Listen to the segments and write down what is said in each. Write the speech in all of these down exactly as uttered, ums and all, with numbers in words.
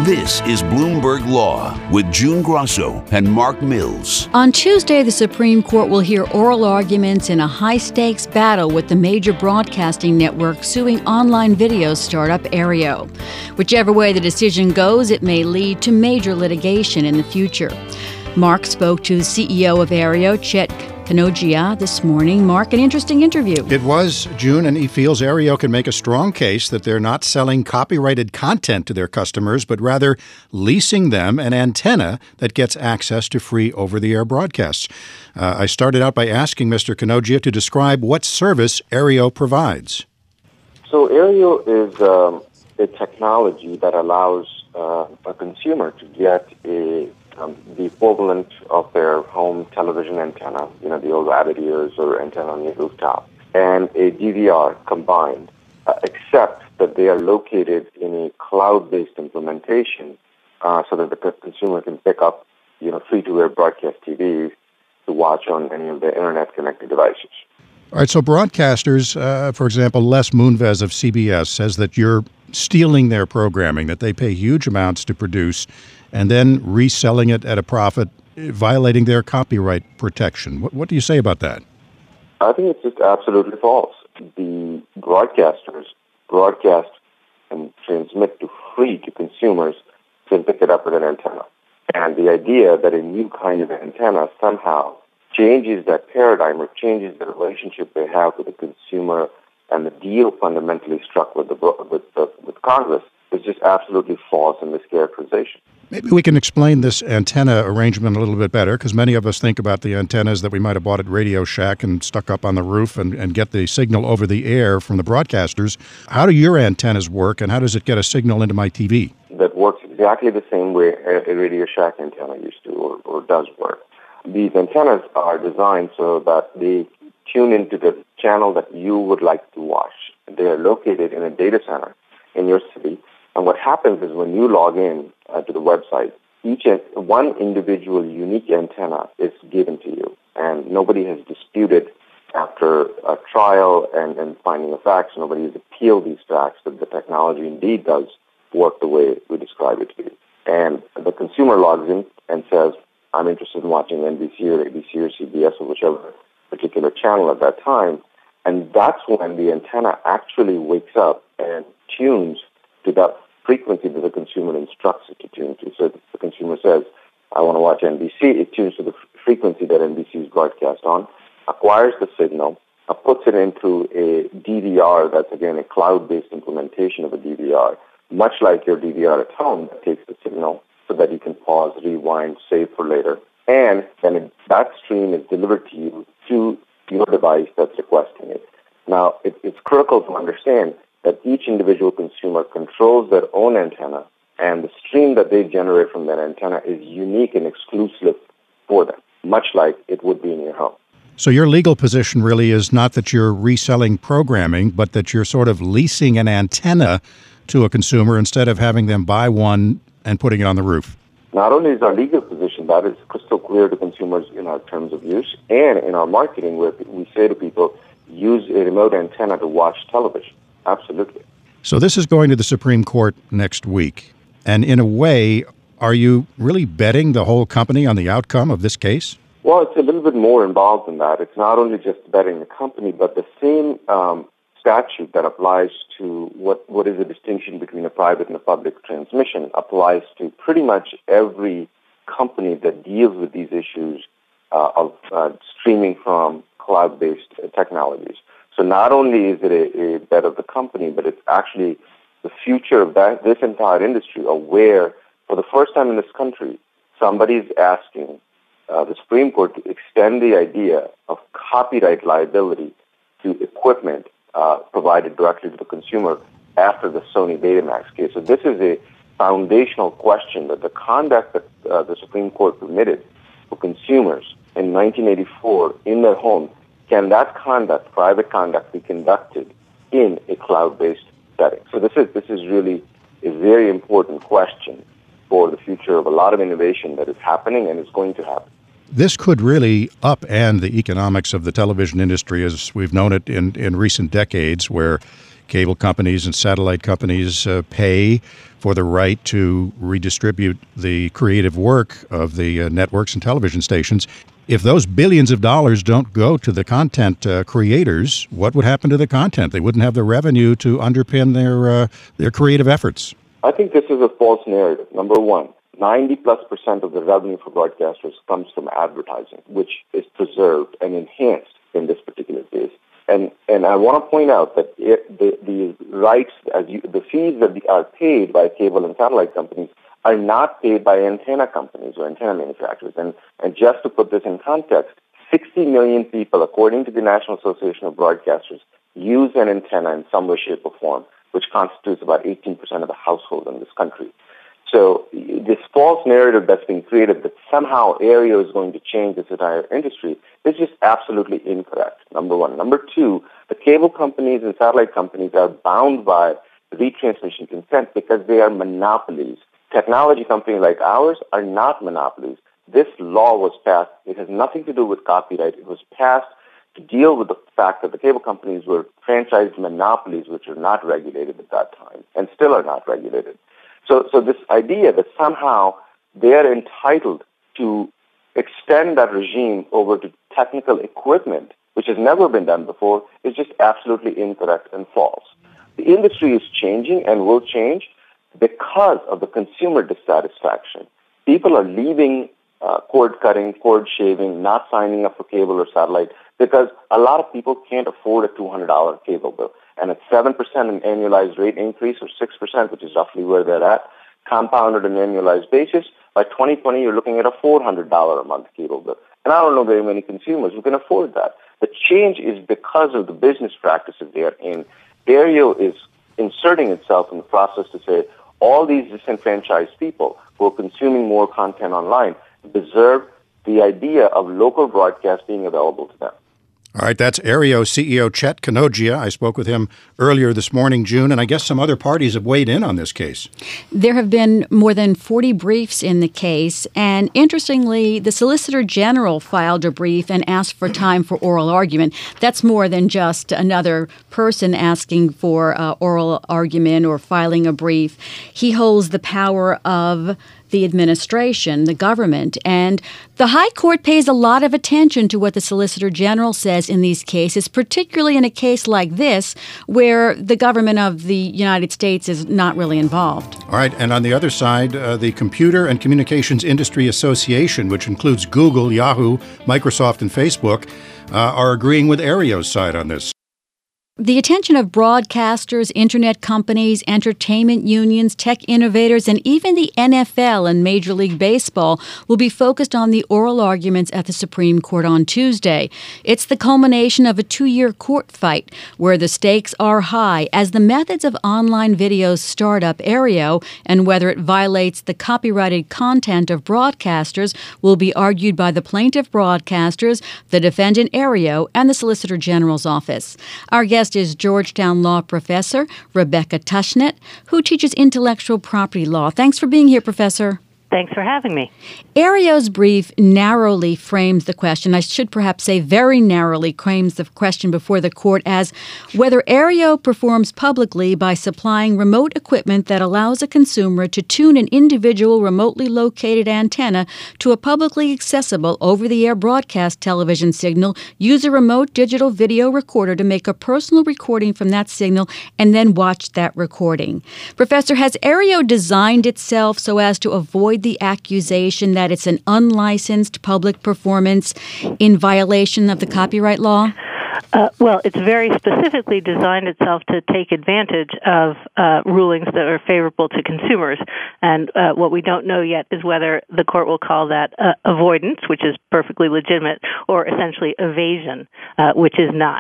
This is Bloomberg Law with June Grosso and Mark Mills. On Tuesday, the Supreme Court will hear oral arguments in a high-stakes battle with the major broadcasting network suing online video startup Aereo. Whichever way the decision goes, it may lead to major litigation in the future. Mark spoke to the C E O of Aereo, Chet Kanogia, this morning. Mark, an interesting interview. It was, June, and he feels Aereo can make a strong case that they're not selling copyrighted content to their customers, but rather leasing them an antenna that gets access to free over-the-air broadcasts. Uh, I started out by asking Mister Kanogia to describe what service Aereo provides. So Aereo is um, a technology that allows uh, a consumer to get a Um, the equivalent of their home television antenna, you know, the old rabbit ears or antenna on your rooftop, and a D V R combined, uh, except that they are located in a cloud-based implementation uh, so that the consumer can pick up, you know, free-to-air broadcast T Vs to watch on any of the internet-connected devices. All right, so broadcasters, uh, for example, Les Moonves of C B S says that you're stealing their programming, that they pay huge amounts to produce, and then reselling it at a profit, violating their copyright protection. What, what do you say about that? I think it's just absolutely false. The broadcasters broadcast and transmit to free to consumers to pick it up with an antenna. And the idea that a new kind of antenna somehow changes that paradigm or changes the relationship they have with the consumer and the deal fundamentally struck with the with, the, with Congress is just absolutely false and mischaracterization. Maybe we can explain this antenna arrangement a little bit better, because many of us think about the antennas that we might have bought at Radio Shack and stuck up on the roof and, and get the signal over the air from the broadcasters. How do your antennas work, and how does it get a signal into my T V? That works exactly the same way a Radio Shack antenna used to or, or does work. These antennas are designed so that they tune into the channel that you would like to watch. They are located in a data center in your city. And what happens is when you log in uh, to the website, each one individual unique antenna is given to you. And nobody has disputed after a trial and, and finding of facts, nobody has appealed these facts that the technology indeed does work the way we describe it to you. And the consumer logs in and says, I'm interested in watching N B C or A B C or C B S or whichever particular channel at that time. And that's when the antenna actually wakes up and tunes to that frequency that the consumer instructs it to tune to. So if the consumer says, I want to watch N B C, it tunes to the frequency that N B C is broadcast on, acquires the signal, uh, puts it into a D V R that's, again, a cloud-based implementation of a D V R, much like your D V R at home that takes the signal so that you can pause, rewind, save for later. And then it, that stream is delivered to you to your device that's requesting it. Now, it, it's critical to understand that each individual consumer controls their own antenna, and the stream that they generate from that antenna is unique and exclusive for them, much like it would be in your home. So your legal position really is not that you're reselling programming, but that you're sort of leasing an antenna to a consumer instead of having them buy one and putting it on the roof. Not only is our legal position, that is crystal clear to consumers in our terms of use, and in our marketing where we say to people, use a remote antenna to watch television. Absolutely. So this is going to the Supreme Court next week. And in a way, are you really betting the whole company on the outcome of this case? Well, it's a little bit more involved than that. It's not only just betting the company, but the same um, statute that applies to what, what is the distinction between a private and a public transmission applies to pretty much every company that deals with these issues uh, of uh, streaming from cloud-based uh, technologies. So not only is it a, a bet of the company, but it's actually the future of that, this entire industry, or where, for the first time in this country, somebody's asking uh, the Supreme Court to extend the idea of copyright liability to equipment uh, provided directly to the consumer after the Sony Betamax case. So this is a foundational question that the conduct that uh, the Supreme Court permitted for consumers in nineteen eighty-four in their home, can that conduct, private conduct, be conducted in a cloud-based setting? So this is this is really a very important question for the future of a lot of innovation that is happening and is going to happen. This could really upend the economics of the television industry as we've known it in, in recent decades, where cable companies and satellite companies uh, pay for the right to redistribute the creative work of the uh, networks and television stations. If those billions of dollars don't go to the content uh, creators, what would happen to the content? They wouldn't have the revenue to underpin their uh, their creative efforts. I think this is a false narrative. Number one, ninety plus percent of the revenue for broadcasters comes from advertising, which is preserved and enhanced in this particular case. And and I want to point out that it, the the rights, as you, the fees that are paid by cable and satellite companies are not paid by antenna companies or antenna manufacturers. And and just to put this in context, sixty million people, according to the National Association of Broadcasters, use an antenna in some way, shape, or form, which constitutes about eighteen percent of the households in this country. So this false narrative that's being created that somehow Aereo is going to change this entire industry is just absolutely incorrect, number one. Number two, the cable companies and satellite companies are bound by retransmission consent because they are monopolies. Technology companies like ours are not monopolies. This law was passed. It has nothing to do with copyright. It was passed to deal with the fact that the cable companies were franchised monopolies which are not regulated at that time and still are not regulated. So, so this idea that somehow they're entitled to extend that regime over to technical equipment, which has never been done before, is just absolutely incorrect and false. The industry is changing and will change because of the consumer dissatisfaction. People are leaving uh, cord cutting, cord shaving, not signing up for cable or satellite because a lot of people can't afford a two hundred dollars cable bill. And at seven percent an annualized rate increase, or six percent, which is roughly where they're at, compounded on an annualized basis, by twenty twenty, you're looking at a four hundred dollars a month cable bill. And I don't know very many consumers who can afford that. The change is because of the business practices they are in. Aereo is inserting itself in the process to say all these disenfranchised people who are consuming more content online deserve the idea of local broadcast being available to them. All right, that's Aereo C E O Chet Kanogia. I spoke with him earlier this morning, June, and I guess some other parties have weighed in on this case. There have been more than forty briefs in the case, and interestingly, the Solicitor General filed a brief and asked for time for oral argument. That's more than just another person asking for uh, oral argument or filing a brief. He holds the power of the administration, the government. And the High Court pays a lot of attention to what the Solicitor General says in these cases, particularly in a case like this, where the government of the United States is not really involved. All right. And on the other side, uh, the Computer and Communications Industry Association, which includes Google, Yahoo, Microsoft, and Facebook, uh, are agreeing with Aereo's side on this. The attention of broadcasters, internet companies, entertainment unions, tech innovators, and even the N F L and Major League Baseball will be focused on the oral arguments at the Supreme Court on Tuesday. It's the culmination of a two-year court fight where the stakes are high as the methods of online video startup Aereo and whether it violates the copyrighted content of broadcasters will be argued by the plaintiff broadcasters, the defendant Aereo, and the Solicitor General's office. Our guest is Georgetown law professor Rebecca Tushnet, who teaches intellectual property law. Thanks for being here, Professor. Thanks for having me. Aereo's brief narrowly frames the question, I should perhaps say very narrowly frames the question before the court as whether Aereo performs publicly by supplying remote equipment that allows a consumer to tune an individual remotely located antenna to a publicly accessible over-the-air broadcast television signal, use a remote digital video recorder to make a personal recording from that signal, and then watch that recording. Professor, has Aereo designed itself so as to avoid the accusation that it's an unlicensed public performance in violation of the copyright law? Uh, well, it's very specifically designed itself to take advantage of uh, rulings that are favorable to consumers. And uh, what we don't know yet is whether the court will call that uh, avoidance, which is perfectly legitimate, or essentially evasion, uh, which is not.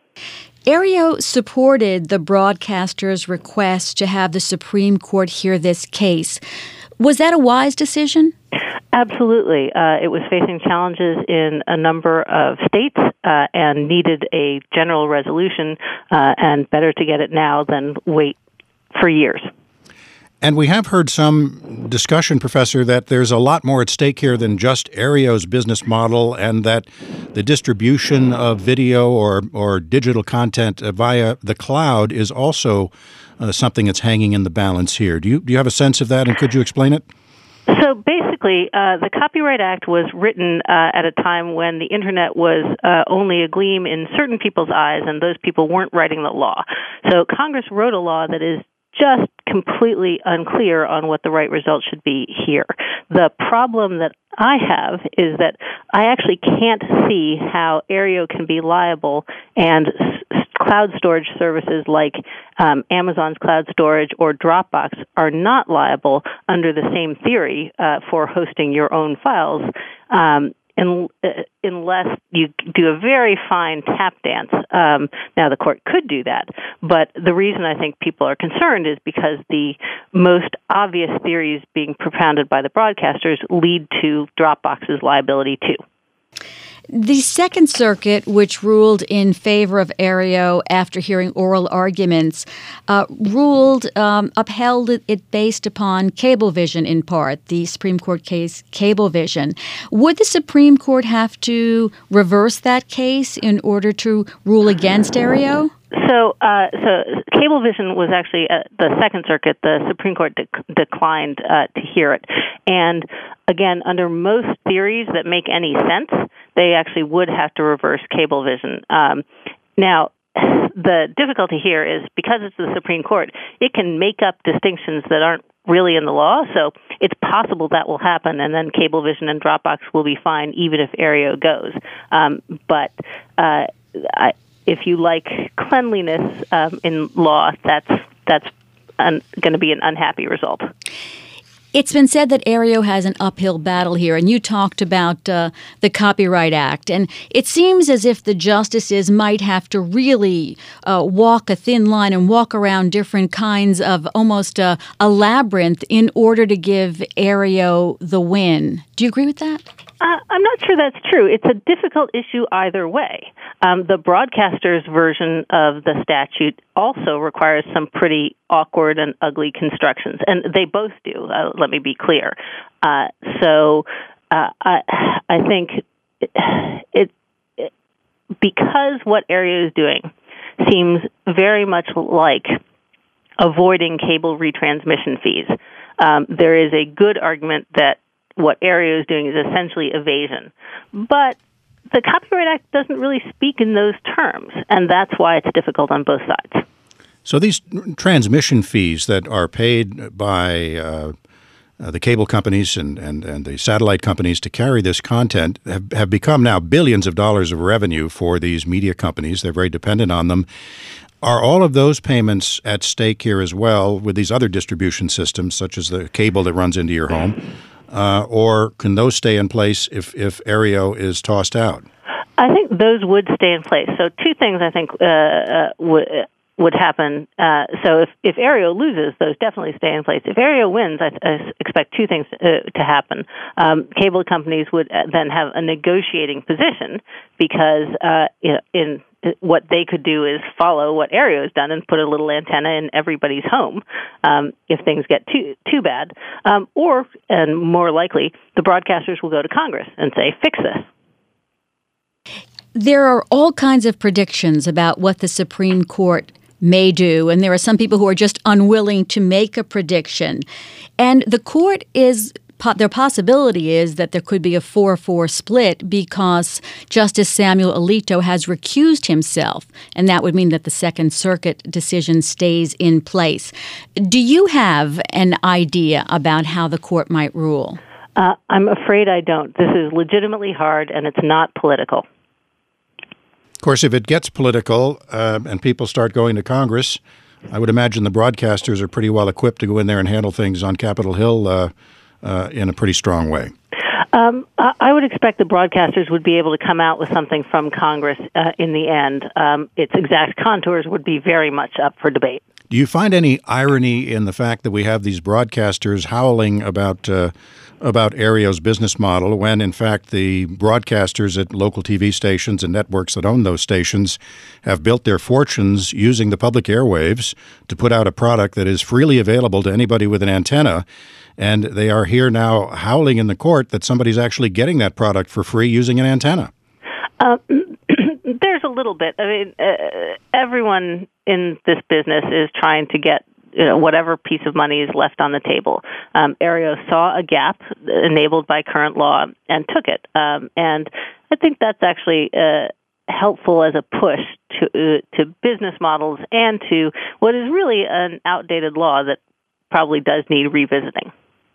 Aereo supported the broadcaster's request to have the Supreme Court hear this case. Was that a wise decision? Absolutely. Uh, it was facing challenges in a number of states uh, and needed a general resolution, uh, and better to get it now than wait for years. And we have heard some discussion, Professor, that there's a lot more at stake here than just Aereo's business model, and that the distribution of video or, or digital content via the cloud is also uh, something that's hanging in the balance here. Do you, do you have a sense of that, and could you explain it? So basically, uh, the Copyright Act was written uh, at a time when the Internet was uh, only a gleam in certain people's eyes, and those people weren't writing the law. So Congress wrote a law that is just completely unclear on what the right result should be here. The problem that I have is that I actually can't see how Aereo can be liable and s- cloud storage services like um, Amazon's cloud storage or Dropbox are not liable under the same theory uh, for hosting your own files. Um, In, uh, unless you do a very fine tap dance. Um, now, the court could do that, but the reason I think people are concerned is because the most obvious theories being propounded by the broadcasters lead to Dropbox's liability, too. The Second Circuit, which ruled in favor of Aereo after hearing oral arguments, uh, ruled, um, upheld it, it based upon Cablevision in part, the Supreme Court case Cablevision. Would the Supreme Court have to reverse that case in order to rule against Aereo? So, uh, so Cablevision was actually uh, the Second Circuit. The Supreme Court de- declined uh, to hear it. And again, under most theories that make any sense, they actually would have to reverse Cablevision. Um, now, the difficulty here is because it's the Supreme Court, it can make up distinctions that aren't really in the law. So it's possible that will happen, and then Cablevision and Dropbox will be fine even if Aereo goes. Um, but uh, I. If you like cleanliness um, in law, that's that's un- going to be an unhappy result. It's been said that Aereo has an uphill battle here, and you talked about uh, the Copyright Act. And it seems as if the justices might have to really uh, walk a thin line and walk around different kinds of almost a, a labyrinth in order to give Aereo the win. Do you agree with that? Uh, I'm not sure that's true. It's a difficult issue either way. Um, the broadcaster's version of the statute also requires some pretty awkward and ugly constructions, and they both do, uh, let me be clear. Uh, so uh, I, I think it, it because what Aereo is doing seems very much like avoiding cable retransmission fees, um, there is a good argument that what Aereo is doing is essentially evasion. But the Copyright Act doesn't really speak in those terms, and that's why it's difficult on both sides. So these transmission fees that are paid by uh, uh, the cable companies and, and, and the satellite companies to carry this content have, have become now billions of dollars of revenue for these media companies. They're very dependent on them. Are all of those payments at stake here as well with these other distribution systems, such as the cable that runs into your home? Uh, or can those stay in place if, if Aereo is tossed out? I think those would stay in place. So two things I think uh, uh, would would happen. Uh, so if, if Aereo loses, those definitely stay in place. If Aereo wins, I, I expect two things uh, to happen. Um, cable companies would then have a negotiating position because uh, you know, in what they could do is follow what Aereo has done and put a little antenna in everybody's home um, if things get too too bad. Um, or, and more likely, the broadcasters will go to Congress and say, fix this. There are all kinds of predictions about what the Supreme Court may do, and there are some people who are just unwilling to make a prediction. And the court is their possibility is that there could be a four four split because Justice Samuel Alito has recused himself, and that would mean that the Second Circuit decision stays in place. Do you have an idea about how the court might rule? Uh, I'm afraid I don't. This is legitimately hard, and it's not political. Of course, if it gets political uh, and people start going to Congress, I would imagine the broadcasters are pretty well equipped to go in there and handle things on Capitol Hill uh, uh, in a pretty strong way. Um, I would expect the broadcasters would be able to come out with something from Congress uh, in the end. Um, its exact contours would be very much up for debate. Do you find any irony in the fact that we have these broadcasters howling about uh, about Aereo's business model when, in fact, the broadcasters at local T V stations and networks that own those stations have built their fortunes using the public airwaves to put out a product that is freely available to anybody with an antenna, and they are here now howling in the court that somebody's actually getting that product for free using an antenna? Uh, there's a little bit. I mean, uh, everyone in this business is trying to get you know, whatever piece of money is left on the table. Um, Aereo saw a gap enabled by current law and took it. Um, and I think that's actually uh, helpful as a push to uh, to business models and to what is really an outdated law that probably does need revisiting.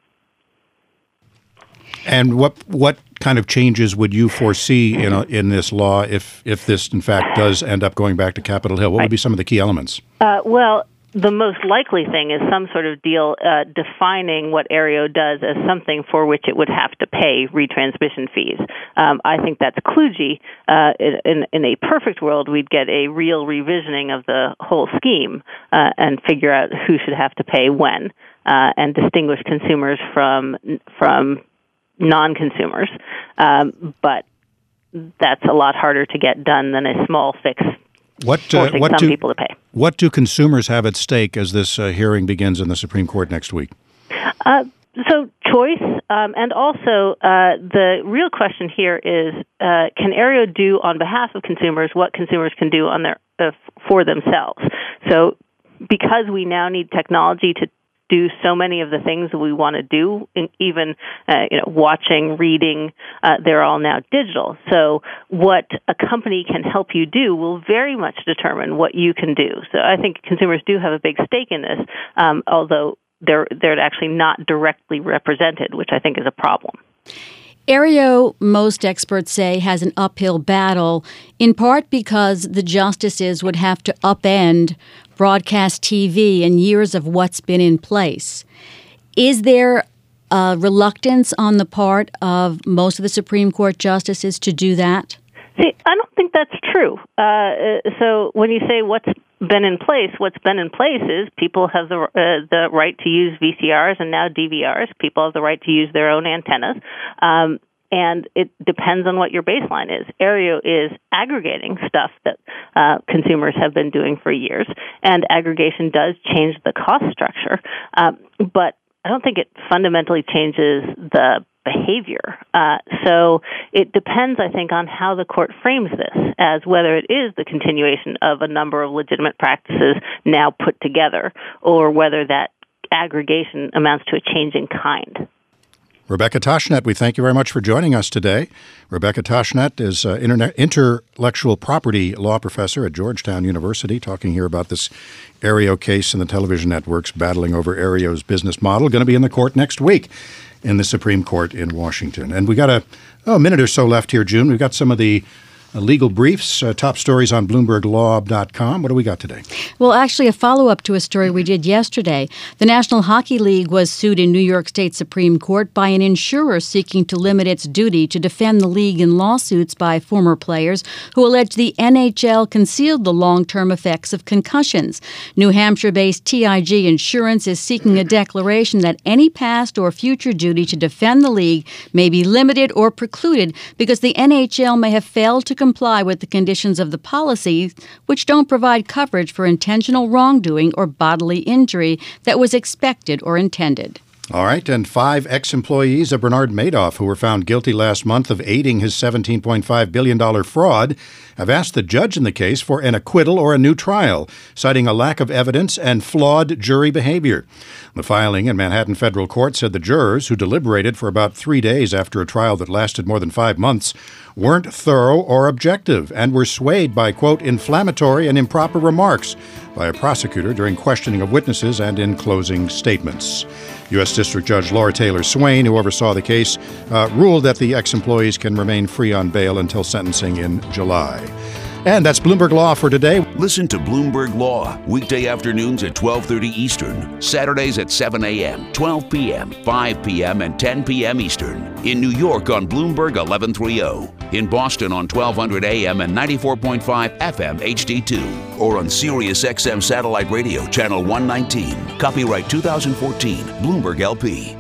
And what what kind of changes would you foresee in a, in this law if if this in fact does end up going back to Capitol Hill? What would be some of the key elements? Uh, well, the most likely thing is some sort of deal uh, defining what Aereo does as something for which it would have to pay retransmission fees. Um, I think that's kludgy. Uh, in, in a perfect world, we'd get a real revisioning of the whole scheme uh, and figure out who should have to pay when uh, and distinguish consumers from from non-consumers. Um, but that's a lot harder to get done than a small fix. What, uh, forcing what some do, people to pay. What do consumers have at stake as this uh, hearing begins in the Supreme Court next week? Uh, so choice, um, and also uh, the real question here is, uh, can Aereo do on behalf of consumers what consumers can do on their uh, for themselves? So because we now need technology to do so many of the things that we want to do, in even uh, you know, watching, reading, uh, they're all now digital. So what a company can help you do will very much determine what you can do. So I think consumers do have a big stake in this, um, although they're they're actually not directly represented, which I think is a problem. Aereo, most experts say, has an uphill battle, in part because the justices would have to upend broadcast T V and years of what's been in place. Is there a reluctance on the part of most of the Supreme Court justices to do that? See, I don't think that's true. Uh, so when you say what's been in place, what's been in place is people have the uh, the right to use V C Rs and now D V Rs. People have the right to use their own antennas. Um, And it depends on what your baseline is. Aereo is aggregating stuff that uh, consumers have been doing for years, and aggregation does change the cost structure. Um, but I don't think it fundamentally changes the behavior. Uh, so it depends, I think, on how the court frames this, as whether it is the continuation of a number of legitimate practices now put together, or whether that aggregation amounts to a change in kind. Rebecca Tashnet, we thank you very much for joining us today. Rebecca Tashnet is an internet, intellectual property law professor at Georgetown University, talking here about this Aereo case and the television networks battling over Aereo's business model. Going to be in the court next week in the Supreme Court in Washington. And we got a, oh, a minute or so left here, June. We've got some of the Uh, legal briefs, uh, top stories on Bloomberg Law dot com. What do we got today? Well, actually, a follow-up to a story we did yesterday. The National Hockey League was sued in New York State Supreme Court by an insurer seeking to limit its duty to defend the league in lawsuits by former players who allege the N H L concealed the long-term effects of concussions. New Hampshire-based T I G Insurance is seeking a declaration that any past or future duty to defend the league may be limited or precluded because the N H L may have failed to comply with the conditions of the policy, which don't provide coverage for intentional wrongdoing or bodily injury that was expected or intended. All right, and five ex-employees of Bernard Madoff, who were found guilty last month of aiding his seventeen point five billion dollars fraud, have asked the judge in the case for an acquittal or a new trial, citing a lack of evidence and flawed jury behavior. The filing in Manhattan Federal Court said the jurors, who deliberated for about three days after a trial that lasted more than five months, weren't thorough or objective and were swayed by, quote, inflammatory and improper remarks by a prosecutor during questioning of witnesses and in closing statements. U S. District Judge Laura Taylor Swain, who oversaw the case, uh, ruled that the ex-employees can remain free on bail until sentencing in July. And that's Bloomberg Law for today. Listen to Bloomberg Law weekday afternoons at twelve thirty Eastern, Saturdays at seven a.m., twelve p.m., five p.m., and ten p.m. Eastern. In New York on Bloomberg eleven thirty. In Boston on twelve hundred A M and ninety-four point five F M H D two. Or on Sirius X M Satellite Radio Channel one nineteen. Copyright two thousand fourteen, Bloomberg L P.